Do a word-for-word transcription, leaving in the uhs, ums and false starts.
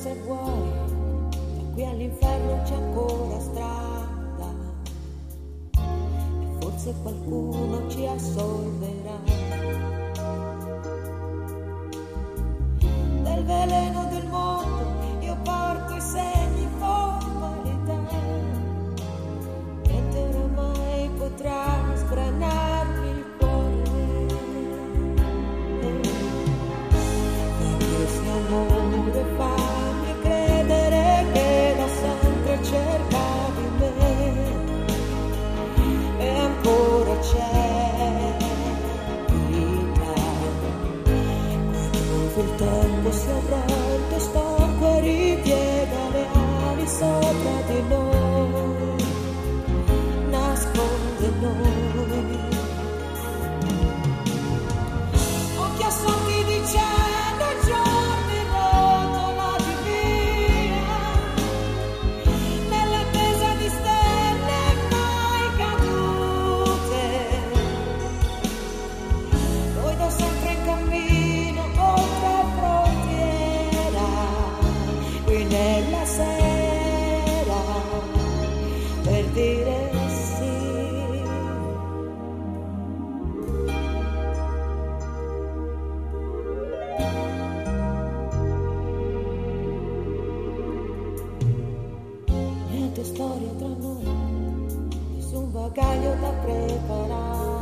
essere buoni, da qui all'inferno c'è ancora strada e forse qualcuno ci assolverà del veleno del mondo. Io porto i segni formalità, niente oramai potrà sbranarmi il cuore, ma questo amore fammi credere che da sempre cercavi me e ancora c'è vita. Quando il tempo si arrende, stacca e ripiega le ali sopra di noi, nasconde noi. Occhi assorti di cielo, giorni rotolati via, nell'attesa di stelle mai cadute. Noi da sempre in cammino oltre frontiera, qui nella sera, per dire sì. Niente storia tra noi, nessun bagaglio da preparare,